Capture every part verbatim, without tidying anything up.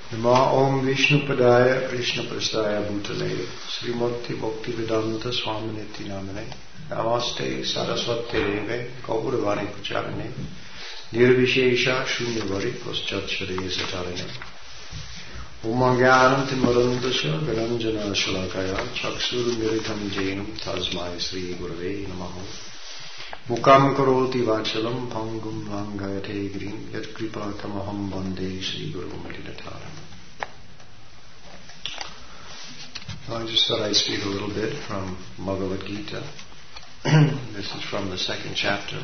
Namo Om Vishnupadaya Krishnaprasthaya Bhutale Srimati Bhaktivedanta Swaminiti Namane Namaste Saraswati Deve Gauravani Pacharane Nirvishesha Shunyavadi Paschatshade Satarane Umangyanam Timarandasya Viranjana Shalakaya Chakshur Miritam Jainam Tasmai Sri Gurave Namaha Mukam Karoti Vachalam Pangum Langayate Grim Yat Kripa Tamaham Bande Sri Guru Madinataram. I just thought I'd speak a little bit from Bhagavad Gita. This is from the second chapter,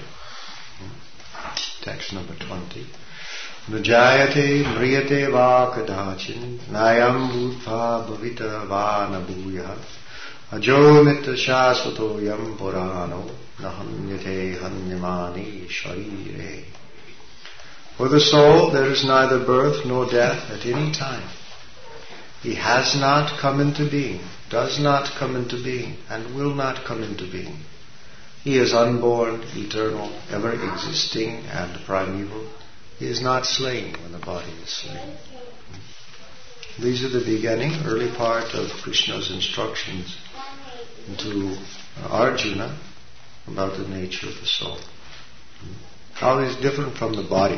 text number twenty. Najayate mriyate va kadachin nayam bhutva bhavita va nabhuya ajo nitya shasvato yam purano nahanyate hanyamani sharire. For the soul there is neither birth nor death at any time. He has not come into being, does not come into being, and will not come into being. He is unborn, eternal, ever existing, and primeval. He is not slain when the body is slain. These are the beginning, early part of Krishna's instructions to Arjuna about the nature of the soul. How it is different from the body.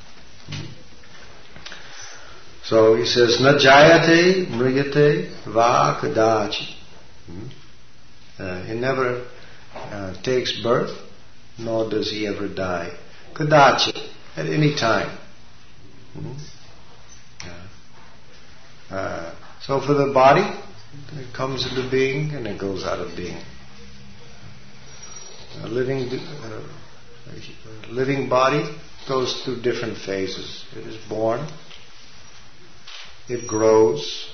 So he says, Na jayate mriyate va kadachi. Uh, he never uh, takes birth, nor does he ever die. Kadachi, at any time. Hmm? Uh, uh, so for the body, it comes into being and it goes out of being. A living, uh, a living body goes through different phases. It is born. It grows.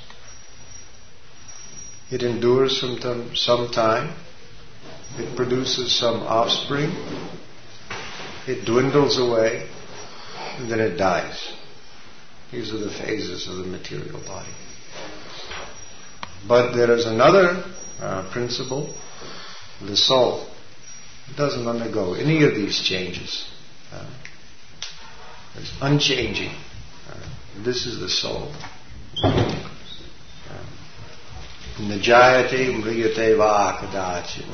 It endures some time, some time. It produces some offspring. It dwindles away. And then it dies. These are the phases of the material body. But there is another uh, principle, the soul. It doesn't undergo any of these changes. Uh, it's unchanging. Uh, this is the soul. Najayate mriyate va kadachin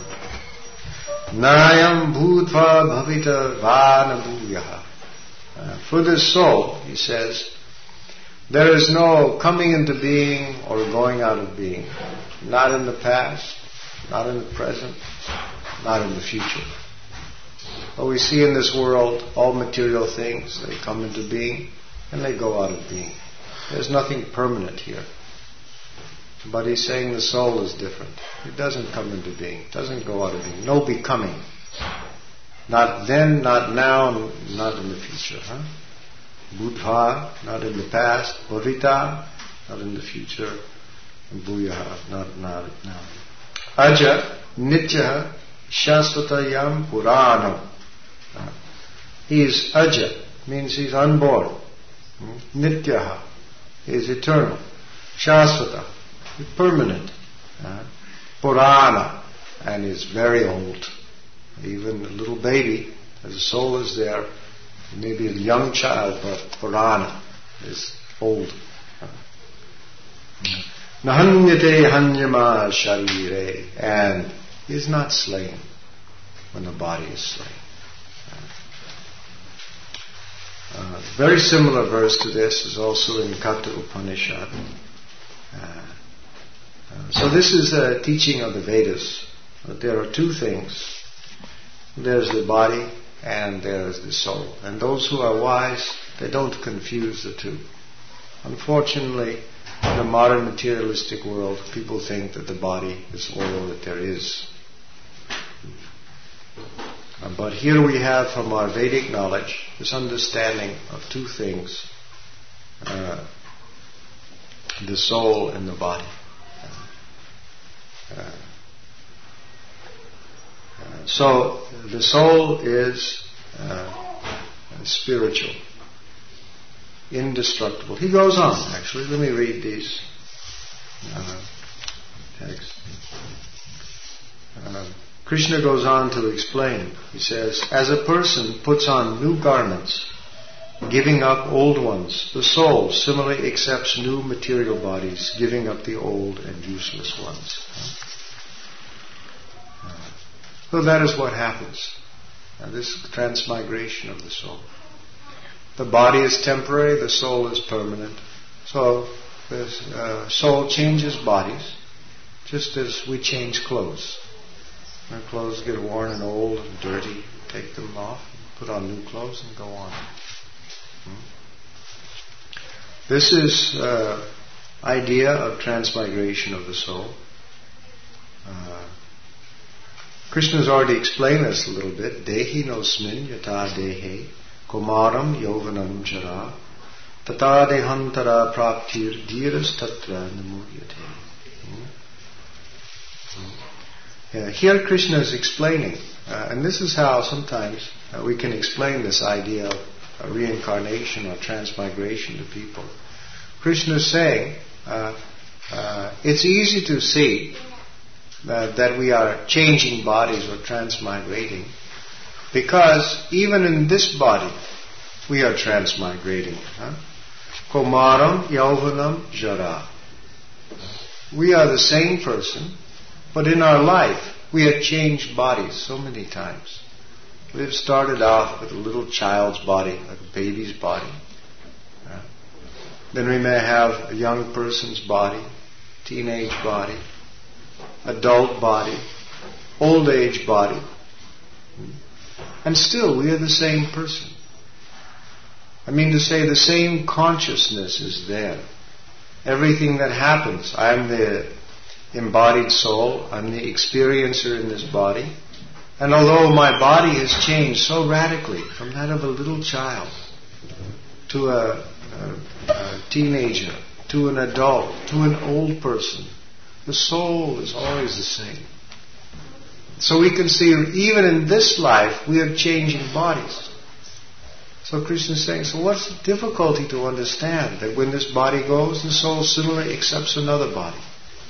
Nayam bhutva bhavita va nabhuyaha. For this soul, he says, there is no coming into being or going out of being. Not in the past, not in the present, not in the future. What we see in this world, all material things, they come into being and they go out of being. There's nothing permanent here. But he's saying the soul is different. It doesn't come into being. It doesn't go out of being. No becoming. Not then, not now, not in the future. Huh? Buddha, not in the past. Bhavita, not in the future. And Bhuyaha, not, not now. Aja, Nitya, Shasvatayam, Purana. He is Aja, means he's unborn. Nityaha. He is eternal. Shasvata, permanent. Uh, Purana, and is very old. Even a little baby, as a soul is there, maybe a young child, but Purana is old. Nahanyate hanyama sharire, and he is not slain when the body is slain. Uh, very similar verse to this is also in Katha Upanishad. Uh, uh, so this is a teaching of the Vedas. That there are two things. There's the body and there's the soul. And those who are wise, they don't confuse the two. Unfortunately, in the modern materialistic world, people think that the body is all that there is. Uh, but here we have from our Vedic knowledge this understanding of two things, uh, the soul and the body. Uh, uh, so the soul is uh, spiritual, indestructible. He goes on, actually. Let me read these uh, texts. Uh, Krishna goes on to explain. He says, as a person puts on new garments giving up old ones. The soul similarly accepts new material bodies, giving up the old and useless ones. So that is what happens. Now, this transmigration of the soul. The body is temporary, the soul is permanent. So the uh, soul changes bodies, just as we change clothes. Our clothes get worn and old and dirty, take them off, put on new clothes and go on. Hmm? This is uh, idea of transmigration of the soul. Uh, Krishna has already explained this a little bit. Dehi nosmin yata dehe kumaram yovanam jara tata dehantara praptir dhiras tatra namuhyate. Yeah, here Krishna is explaining, uh, and this is how sometimes uh, we can explain this idea of uh, reincarnation or transmigration to people. Krishna is saying, uh, uh, it's easy to see uh, that we are changing bodies or transmigrating, because even in this body we are transmigrating. Huh? Komaram yauvanam jara. We are the same person, but in our life, we have changed bodies so many times. We've started off with a little child's body, like a baby's body. Uh, then we may have a young person's body, teenage body, adult body, old age body. And still, we are the same person. I mean to say, the same consciousness is there. Everything that happens, I'm the embodied soul, I'm the experiencer in this body. And although my body has changed so radically from that of a little child to a, a, a teenager, to an adult, to an old person, the soul is always the same. So we can see even in this life we are changing bodies. So Krishna is saying, so what's the difficulty to understand that when this body goes, the soul similarly accepts another body?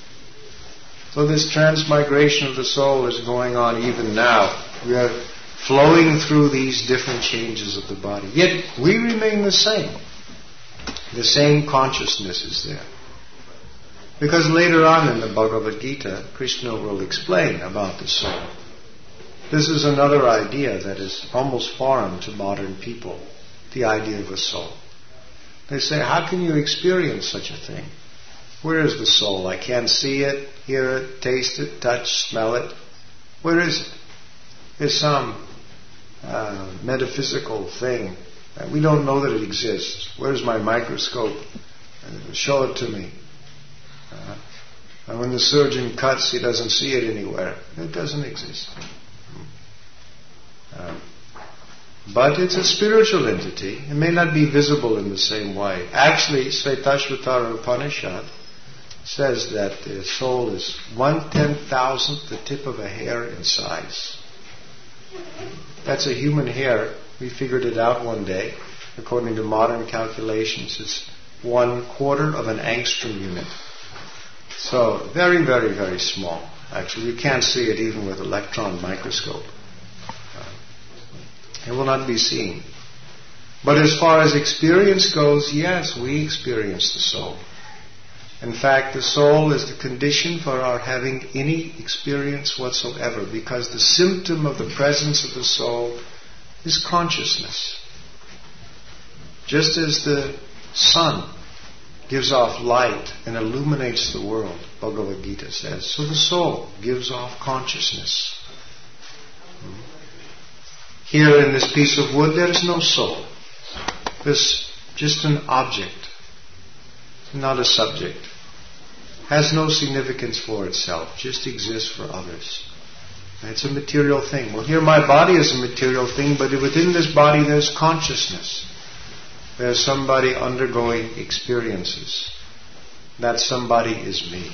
So this transmigration of the soul is going on even now. We are flowing through these different changes of the body. Yet we remain the same. The same consciousness is there. Because later on in the Bhagavad Gita, Krishna will explain about the soul. This is another idea that is almost foreign to modern people, the idea of a soul. They say, how can you experience such a thing? Where is the soul? I can't see it, hear it, taste it, touch, smell it. Where is it? It's some uh, metaphysical thing. We don't know that it exists. Where's my microscope? Uh, show it to me. Uh, and when the surgeon cuts, he doesn't see it anywhere. It doesn't exist. Uh, but it's a spiritual entity. It may not be visible in the same way. Actually, Svetashvatara Upanishad says that the soul is one ten thousandth the tip of a hair in size. That's a human hair. We figured it out one day. According to modern calculations, it's one quarter of an angstrom unit. So very, very, very small. Actually, you can't see it even with electron microscope. Uh, it will not be seen. But as far as experience goes, yes, we experience the soul. In fact, the soul is the condition for our having any experience whatsoever, because the symptom of the presence of the soul is consciousness. Just as the sun gives off light and illuminates the world, Bhagavad Gita says, so the soul gives off consciousness. Here in this piece of wood, there is no soul. There's just an object, not a subject. Has no significance for itself, just exists for others. It's a material thing. Well, here my body is a material thing, but within this body there's consciousness. There's somebody undergoing experiences. That somebody is me.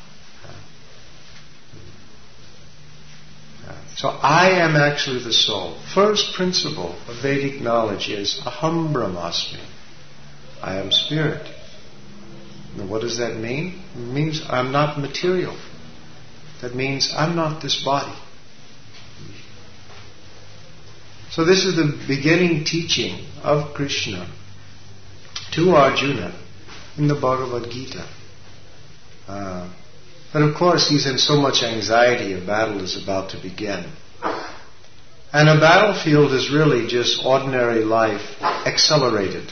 So I am actually the soul. First principle of Vedic knowledge is Aham Brahmasmi. I am spirit. Now what does that mean? It means I'm not material. That means I'm not this body. So this is the beginning teaching of Krishna to Arjuna in the Bhagavad Gita. Uh, but of course he's in so much anxiety, a battle is about to begin. And a battlefield is really just ordinary life accelerated.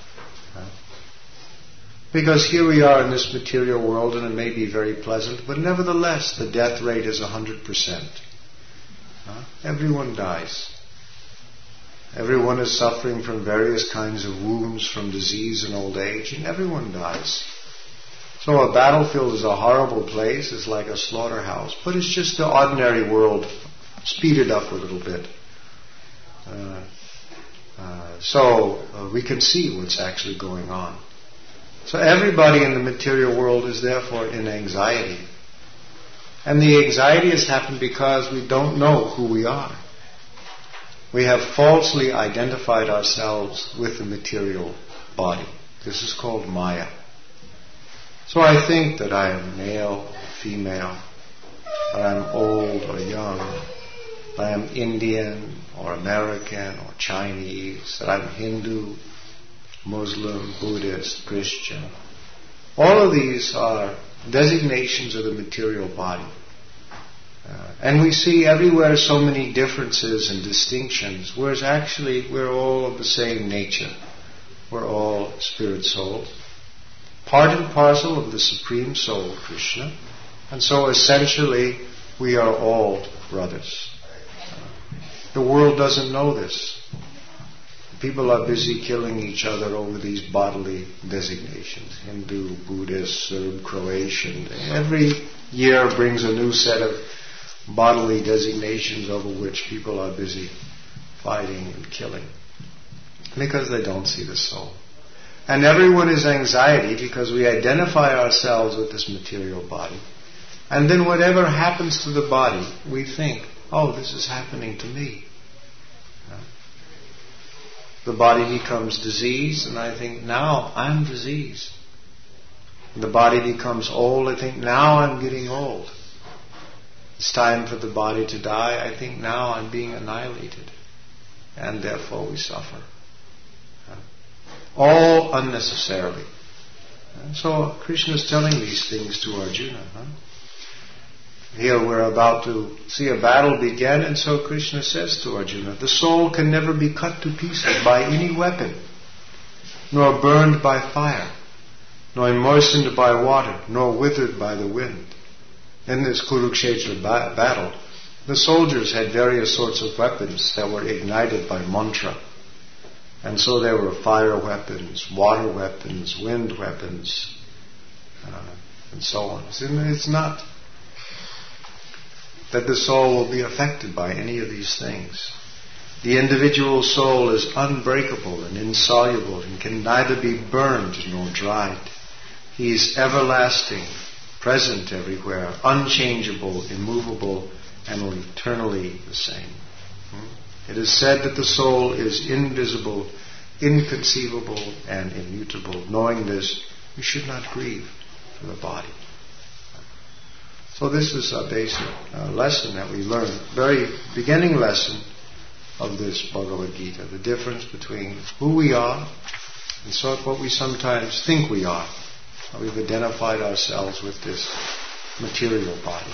Because here we are in this material world and it may be very pleasant, but nevertheless the death rate is one hundred percent. Everyone dies. Everyone is suffering from various kinds of wounds from disease and old age, and everyone dies. So a battlefield is a horrible place, it's like a slaughterhouse, but it's just the ordinary world speeded up a little bit. Uh, uh, so uh, we can see what's actually going on. So everybody in the material world is therefore in anxiety. And the anxiety has happened because we don't know who we are. We have falsely identified ourselves with the material body. This is called Maya. So I think that I am male or female, that I'm old or young, that I am Indian or American or Chinese, that I'm Hindu, Muslim, Buddhist, Christian. All of these are designations of the material body. Uh, and we see everywhere so many differences and distinctions, whereas actually we're all of the same nature. We're all spirit souls, part and parcel of the Supreme Soul, Krishna. And so essentially we are all brothers. Uh, the world doesn't know this. People are busy killing each other over these bodily designations. Hindu, Buddhist, Serb, Croatian. Every year brings a new set of bodily designations over which people are busy fighting and killing. Because they don't see the soul. And everyone is anxiety because we identify ourselves with this material body. And then whatever happens to the body, we think, oh, this is happening to me. The body becomes diseased, and I think, now I'm diseased. The body becomes old, I think, now I'm getting old. It's time for the body to die, I think, now I'm being annihilated. And therefore we suffer. All unnecessarily. So Krishna is telling these things to Arjuna. Huh? Here we're about to see a battle begin, and so Krishna says to Arjuna, the soul can never be cut to pieces by any weapon, nor burned by fire, nor moistened by water, nor withered by the wind. In this Kurukshetra ba- battle, the soldiers had various sorts of weapons that were ignited by mantra. And so there were fire weapons, water weapons, wind weapons, uh, and so on. It's not that the soul will be affected by any of these things. The individual soul is unbreakable and insoluble and can neither be burned nor dried. He is everlasting, present everywhere, unchangeable, immovable, and eternally the same. It is said that the soul is invisible, inconceivable, and immutable. Knowing this, we should not grieve for the body. So this is a basic uh, lesson that we learn, very beginning lesson of this Bhagavad Gita, the difference between who we are and sort of what we sometimes think we are. We've identified ourselves with this material body.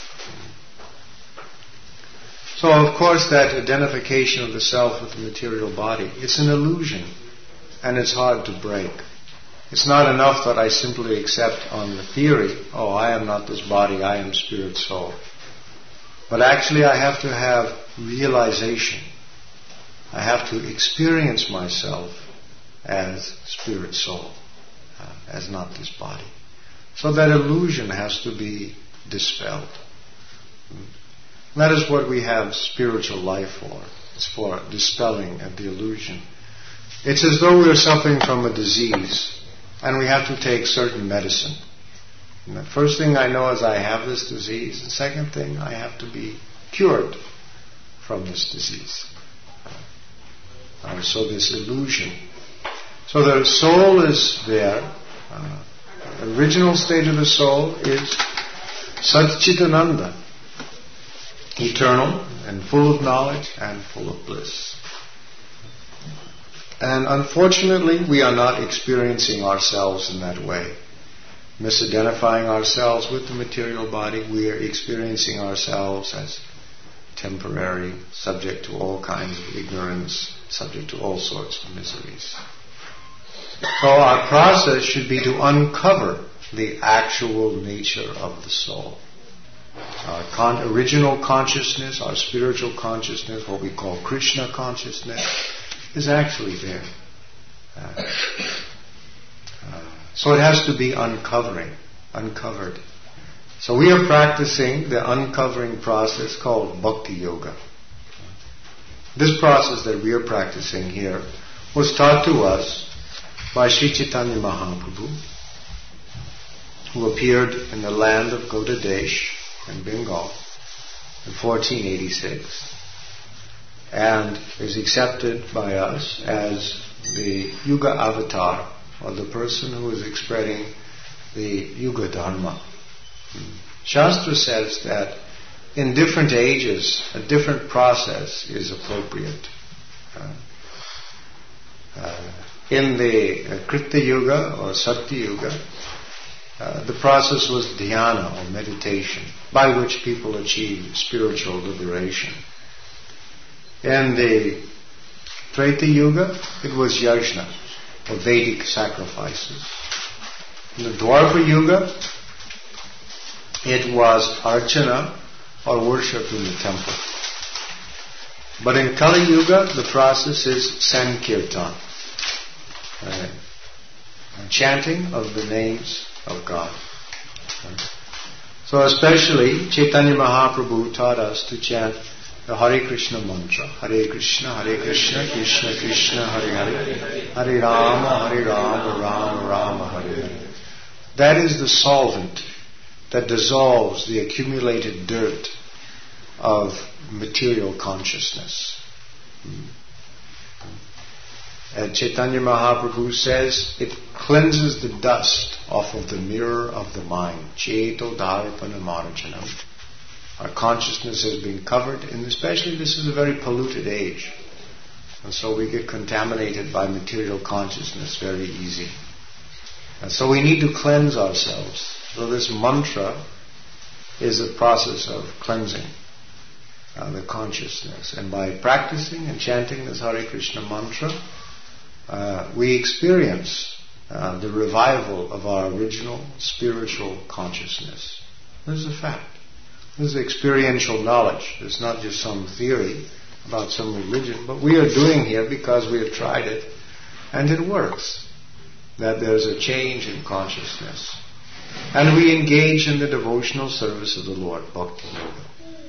So of course that identification of the self with the material body, it's an illusion and it's hard to break. It's not enough that I simply accept on the theory, oh, I am not this body, I am spirit soul. But actually I have to have realization. I have to experience myself as spirit soul, uh, as not this body. So that illusion has to be dispelled. That is what we have spiritual life for. It's for dispelling of the illusion. It's as though we're suffering from a disease and we have to take certain medicine. And the first thing I know is I have this disease. The second thing, I have to be cured from this disease. Uh, so this illusion. So the soul is there. Uh, the original state of the soul is Satchitananda, eternal and full of knowledge and full of bliss. And unfortunately, we are not experiencing ourselves in that way. Misidentifying ourselves with the material body, we are experiencing ourselves as temporary, subject to all kinds of ignorance, subject to all sorts of miseries. So our process should be to uncover the actual nature of the soul. Our con- original consciousness, our spiritual consciousness, what we call Krishna consciousness, is actually there. Uh, uh, so it has to be uncovering, uncovered. So we are practicing the uncovering process called Bhakti Yoga. This process that we are practicing here was taught to us by Sri Chaitanya Mahaprabhu, who appeared in the land of Gaudadesh in Bengal in fourteen eighty-six, and is accepted by us as the Yuga Avatar, or the person who is spreading the Yuga Dharma. Shastra says that in different ages, a different process is appropriate. Uh, uh, in the uh, Krita Yuga or Sakti Yuga, uh, the process was dhyana or meditation, by which people achieve spiritual liberation. In the Treta Yuga, it was yajna, or Vedic sacrifices. In the Dwapara Yuga, it was archana, or worship in the temple. But in Kali Yuga, the process is Sankirtan, right? Chanting of the names of God. Right? So especially Chaitanya Mahaprabhu taught us to chant the Hare Krishna mantra. Hare Krishna, Hare Krishna, Krishna Krishna, Hare Hare, Hare Rama, Hare Rama, Rama Rama, Hare Hare. That is the solvent that dissolves the accumulated dirt of material consciousness. And Chaitanya Mahaprabhu says it cleanses the dust off of the mirror of the mind. Cheto Dharapana Marjanam. Our consciousness has been covered, and especially this is a very polluted age. And so we get contaminated by material consciousness very easy. And so we need to cleanse ourselves. So this mantra is a process of cleansing uh, the consciousness. And by practicing and chanting this Hare Krishna mantra, uh, we experience uh, the revival of our original spiritual consciousness. This is a fact. This is experiential knowledge. It's not just some theory about some religion, but we are doing here because we have tried it, and it works. That there's a change in consciousness. And we engage in the devotional service of the Lord, Bhakti Yoga.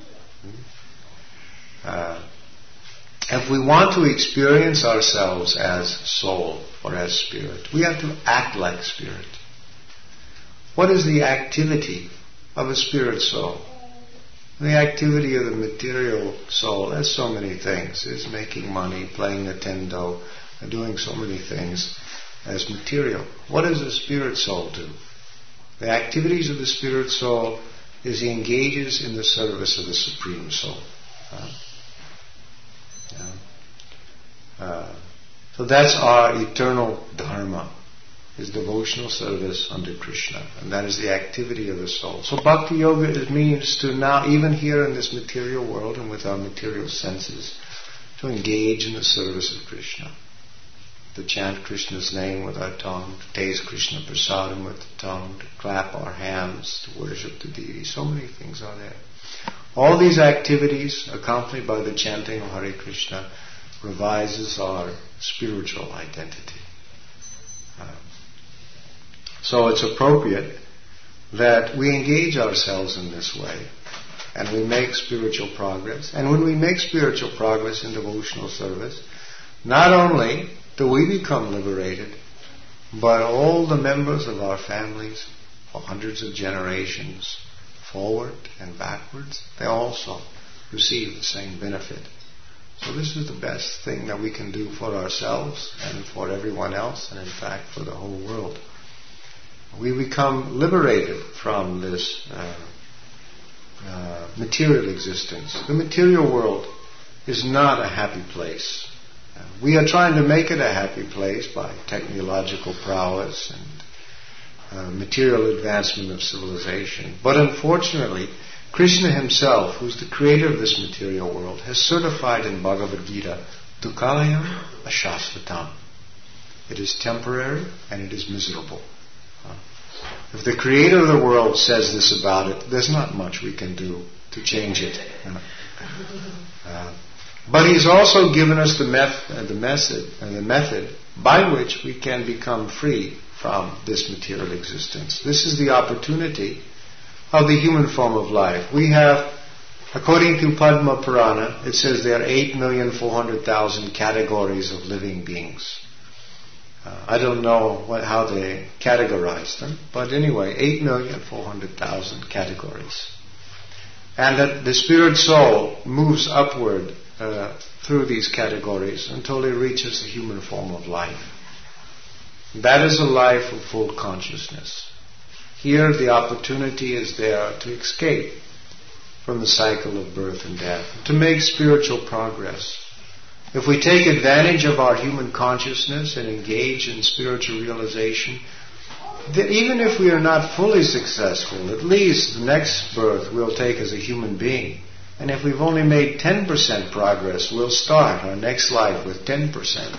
Uh, if we want to experience ourselves as soul or as spirit, we have to act like spirit. What is the activity of a spirit soul? The activity of the material soul, there's so many things. It's making money, playing Nintendo, and doing so many things as material. What does the spirit soul do? The activities of the spirit soul is he engages in the service of the Supreme Soul. Uh, yeah. uh, so that's our eternal dharma, is devotional service under Krishna. And that is the activity of the soul. So Bhakti Yoga, it means to now, even here in this material world and with our material senses, to engage in the service of Krishna. To chant Krishna's name with our tongue, to taste Krishna prasadam with the tongue, to clap our hands, to worship the deity. So many things are there. All these activities, accompanied by the chanting of Hare Krishna, revises our spiritual identity. Uh, so it's appropriate that we engage ourselves in this way, and we make spiritual progress. And when we make spiritual progress in devotional service, not only do we become liberated, but all the members of our families for hundreds of generations, forward and backwards, they also receive the same benefit. So this is the best thing that we can do for ourselves and for everyone else, and in fact for the whole world. We become liberated from this uh, uh, material existence. The material world is not a happy place. Uh, we are trying to make it a happy place by technological prowess and uh, material advancement of civilization. But unfortunately, Krishna himself, who's the creator of this material world, has certified in Bhagavad Gita, Dukkhalayam Ashashvatam. It is temporary and it is miserable. Uh, if the creator of the world says this about it, there's not much we can do to change it. Uh, uh, but he's also given us the, meth- uh, the method, uh, the method by which we can become free from this material existence. This is the opportunity of the human form of life. We have, according to Padma Purana, it says there are eight million four hundred thousand categories of living beings. Uh, I don't know what, how they categorize them, but anyway, eight million four hundred thousand categories. And that the spirit soul moves upward uh, through these categories until it reaches the human form of life. That is a life of full consciousness. Here the opportunity is there to escape from the cycle of birth and death, to make spiritual progress. If we take advantage of our human consciousness and engage in spiritual realization, that even if we are not fully successful, at least the next birth we'll take as a human being. And if we've only made ten percent progress, we'll start our next life with ten percent.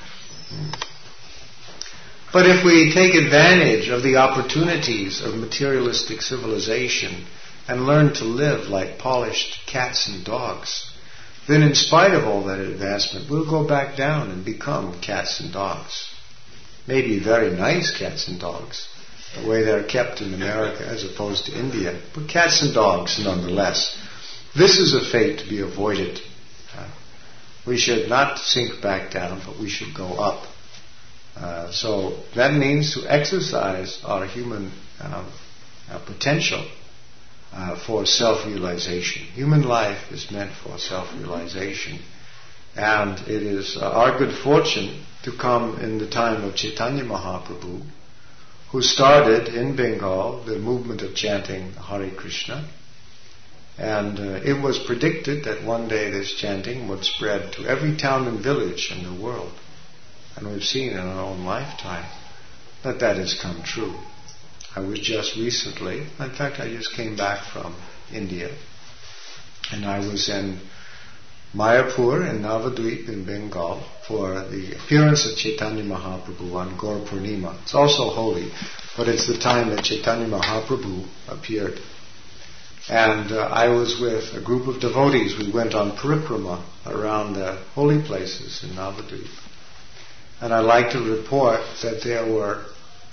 But if we take advantage of the opportunities of materialistic civilization and learn to live like polished cats and dogs, then in spite of all that advancement, we'll go back down and become cats and dogs. Maybe very nice cats and dogs, the way they're kept in America as opposed to India, but cats and dogs nonetheless. This is a fate to be avoided. Uh, we should not sink back down, but we should go up. Uh, so that means to exercise our human um, uh, potential uh, for self-realization. Human life is meant for self-realization. And it is uh, our good fortune to come in the time of Chaitanya Mahaprabhu, who started in Bengal the movement of chanting Hare Krishna. And uh, it was predicted that one day this chanting would spread to every town and village in the world. And we've seen in our own lifetime that that has come true. I was just recently, in fact I just came back from India, and I was in Mayapur in Navadvip in Bengal for the appearance of Chaitanya Mahaprabhu on Gaur Purnima. It's also holy, but it's the time that Chaitanya Mahaprabhu appeared. And uh, I was with a group of devotees. We went on parikrama around the holy places in Navadvip. And I'd like to report that there were,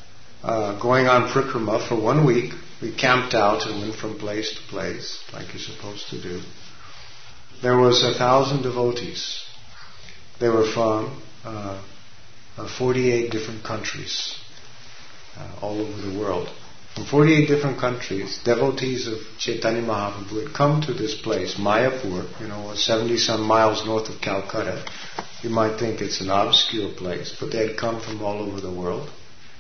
uh, going on parikrama for one week, we camped out and went from place to place, like you're supposed to do. There was a thousand devotees. They were from uh, uh, forty-eight different countries, uh, all over the world. From forty-eight different countries, devotees of Chaitanya Mahaprabhu had come to this place, Mayapur, you know, seventy-some miles north of Calcutta. You might think it's an obscure place, but they had come from all over the world.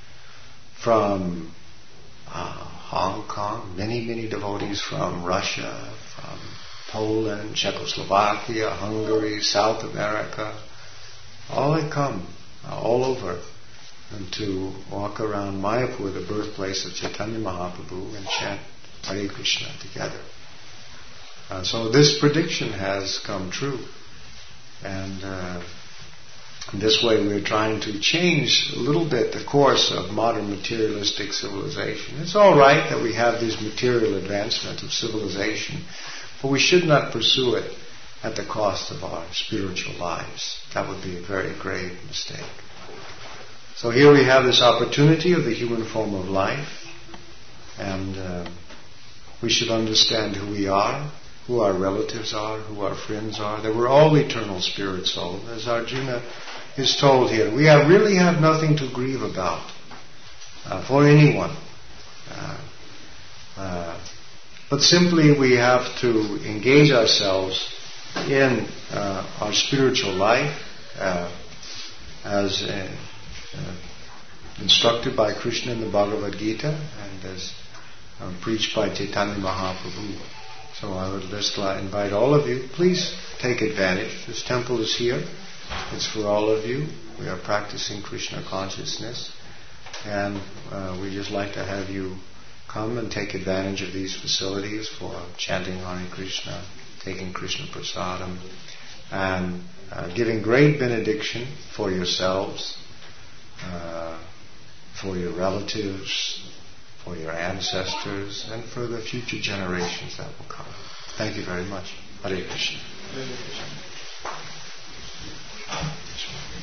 From uh, Hong Kong, many, many devotees from Russia, from Poland, Czechoslovakia, Hungary, South America. All had come, uh, all over, and to walk around Mayapur, the birthplace of Chaitanya Mahaprabhu, and chant Hare Krishna together. Uh, so this prediction has come true. And uh, this way we're trying to change a little bit the course of modern materialistic civilization. It's all right that we have this material advancement of civilization, but we should not pursue it at the cost of our spiritual lives. That would be a very grave mistake. So here we have this opportunity of the human form of life, and uh, we should understand who we are, who our relatives are, who our friends are, that we're all eternal spirit souls. As Arjuna is told here, we have really have nothing to grieve about uh, for anyone. Uh, uh, but simply we have to engage ourselves in uh, our spiritual life uh, as uh, uh, instructed by Krishna in the Bhagavad Gita and as uh, preached by Chaitanya Mahaprabhu. So I would just invite all of you, please take advantage. This temple is here. It's for all of you. We are practicing Krishna consciousness, and uh, we just like to have you come and take advantage of these facilities for chanting Hare Krishna, taking Krishna Prasadam, and uh, giving great benediction for yourselves, uh, for your relatives, for your ancestors, and for the future generations that will come. Thank you very much. Hare Krishna. Hare Krishna.